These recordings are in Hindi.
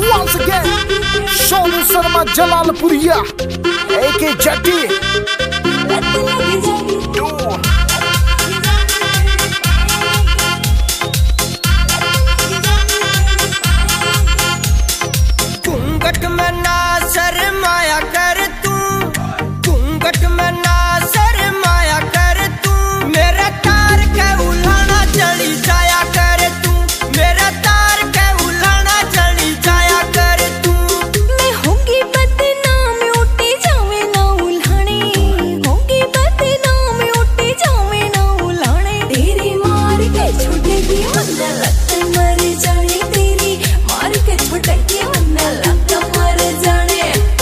once again, Shonu Sharma Jalalpuriya, AK Jatti. घूंघट में ना शर्माया कर तू, घूंघट में ना शर्माया कर तू, मेरा तार के उल्हाना चली जाया कर तू, मेरा तार के उल्हाना चली जाया कर तू। मैं होंगी बदनाम उठी जावे ना उल्हाने, होंगी बदनाम उठी जावे ना उल्हाने, तेरी मार के छुटेगी वरना लत मर जाने, तेरी मार के छुटेगी वरना लत मर जाने।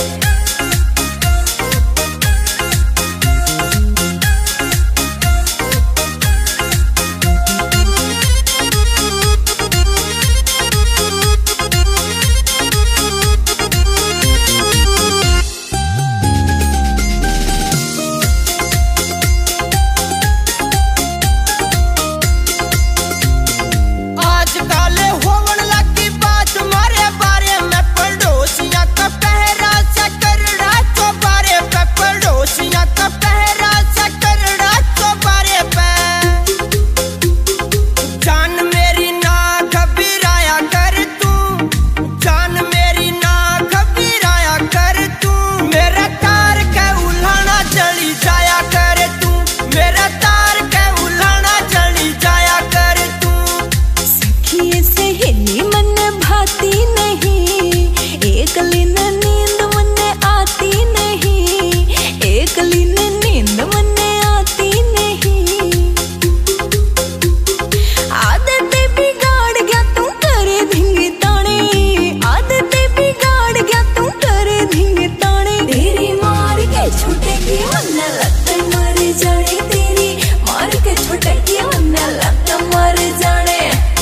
आजकल होवन लगी बात मारे बारे में, पड़ोसियां का पहरा सकरड़ा तो बारे पे, पड़ोसियां का पहरा सकरड़ा तो बारे पे। जान मेरी ना घबराया कर तू, जान मेरी ना घबराया कर तू, मेरा तार के उल्हाना चली जाया कर तू, मेरा तार के उल्हाना चली जाया कर तू। सखिए सहेली मन भाती नहीं, एक लीन नींद मन आती नहीं, एक लीन नींद मन आती नहीं। आदतें बिगाड़ गया तू करे धिंगे ताने, आदतें बिगाड़ गया तू करे धिंगे ताने, तेरी मार के छुटेगी वरना लत मर जाने, तेरी मार के छुटेगी वरना लत मर जाने।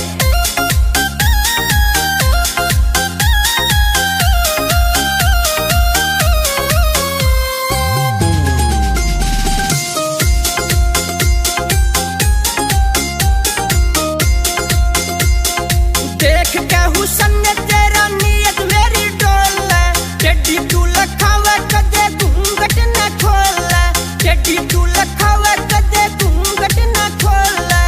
देख के हुसन ने तेरा नियत मेरी डोले, टेडी तू लखावे कदे घूंघट न खोले, टेडी तू लखावे कदे घूंघट न खोले।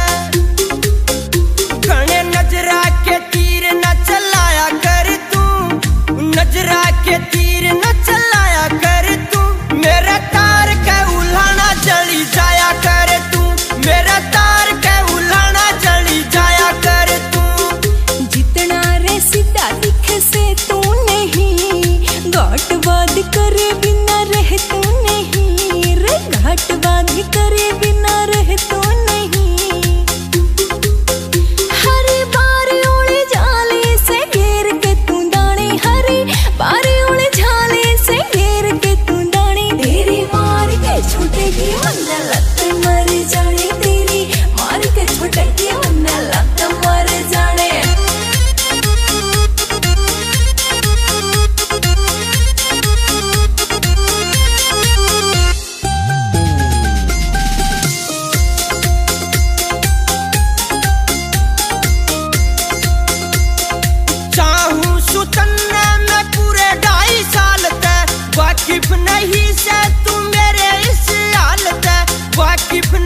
घने नजरा के तीर न चलाया कर तू, नजरा के तीर न चलाया कर तू, मेरा तार के उल्हाना चली जाया कर तू, मेरा तार के उल्हाना चली जाया कर तू। जितना रे सीधा दिखे से तू नहीं, घाटवाद करे बिना रह तू नहीं, रे घाटवाद करे बिना रह तू नहीं। हरे बार उड़े जाले से घेर के तू दाने, हरे बार उड़े जाले से घेर के तू दाने, तेरी मार के छुटेगी वरना लत मर जाने, तेरी मार के छुटेगी वरना लत मर जाने। चाहूं सुतन्ने में पूरे 2.5 साल तक, वाकिफ नहीं से तू मेरे इस हाल तक, वाकिफ